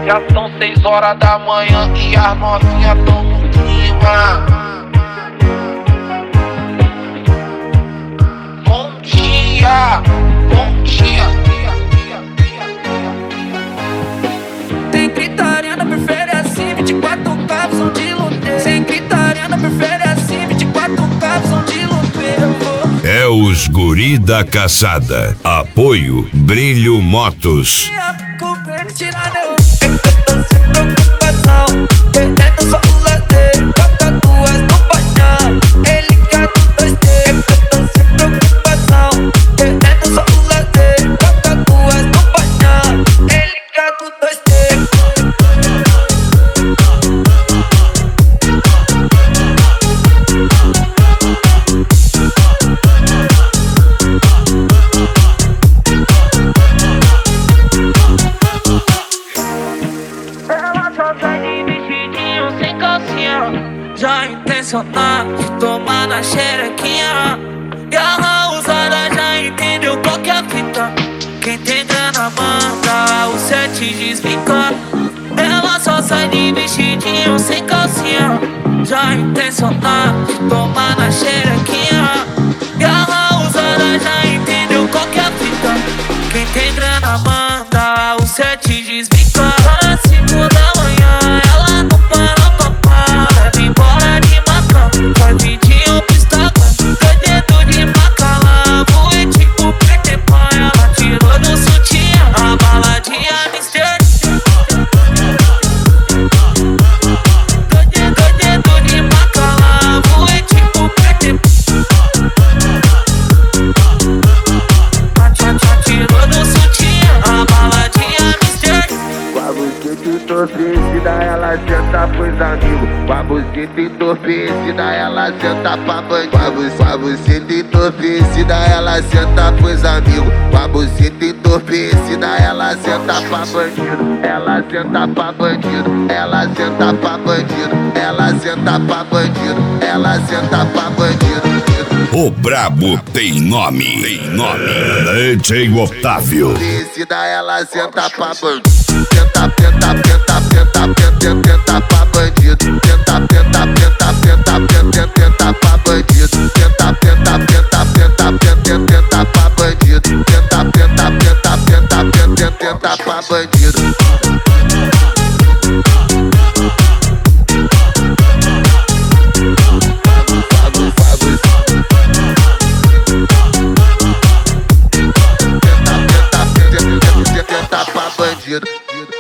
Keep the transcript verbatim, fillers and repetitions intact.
Já são seis horas da manhã e as novinhas tão no clima. Bom dia, bom dia. Tem gritaria, não prefere assim, vinte e quatro cabos são de luter. Sem gritaria, não prefere assim, vinte e quatro cabos são de luter. É os guri da caçada. Apoio Brilho Motos. Já intencionado de tomar na xerequinha. E a rausada já entendeu qual que é a fita. Quem tem grana manda o sete desbica. Ela só sai de vestidinho sem calcinha. Já intencionado de tomar na xerequinha. E a rausada já entendeu qual que é a fita. Quem tem grana manda o sete desbica. Às cinco da manhã ela não para. Vai vidinho pro Instagram, dois dedos de macalã. Voei tipo Peter Pan, ela tirou do sutiã. A baladinha mister. Dois dedos de macalã, voei tipo Peter Pan. Tirou do sutiã, a baladinha mister. Com a buceta entorpecida ela senta pros amigos. Com a buceta entorpecida ela senta pra bandido. Com a buceta entorpecida ela senta pros amigos. Com a buceta entorpecida ela senta pra bandido. Ela senta pra bandido. Ela senta pra bandido. Ela senta pra bandido. Ela senta pra bandido. O brabo tem nome, tem nome. D J Otávio. Entorpecida ela senta pra bandido. Tenta, tenta, tenta, tenta, tenta, tenta pra bandido. Tenta, tenta, tenta, tenta, tenta, tenta pra bandido. Tenta, tenta, tenta, tenta, tenta, tenta pra bandido. Tenta, tenta, tenta, tenta, tenta, tenta pra bandido. Tenta, tenta, tenta, tenta pra bandido.